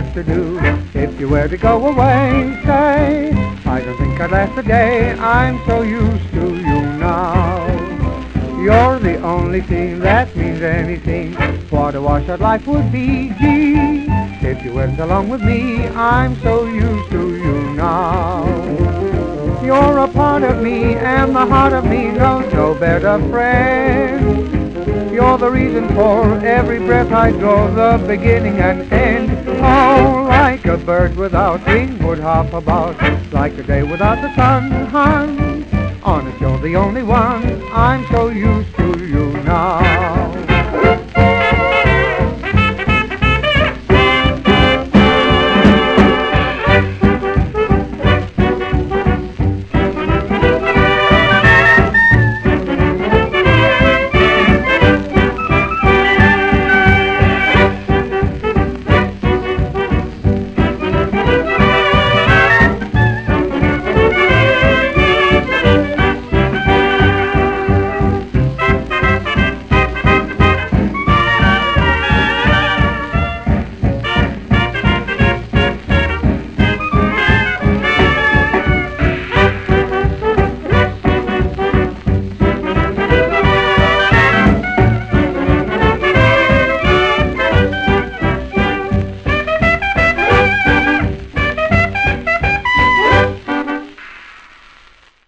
have to do. If you were to go away, say, I don't think I'd last a day. I'm so used to you now. You're the only thing that means anything. What a washout life would be, gee, if you went along with me. I'm so used to you now. You're a part of me, and the heart of me knows no better friend. You're the reason for every breath I draw, the beginning and end. Oh, like a bird without wings would hop about, like a day without the sun, hon. Honest, you're the only one. I'm so used to you now.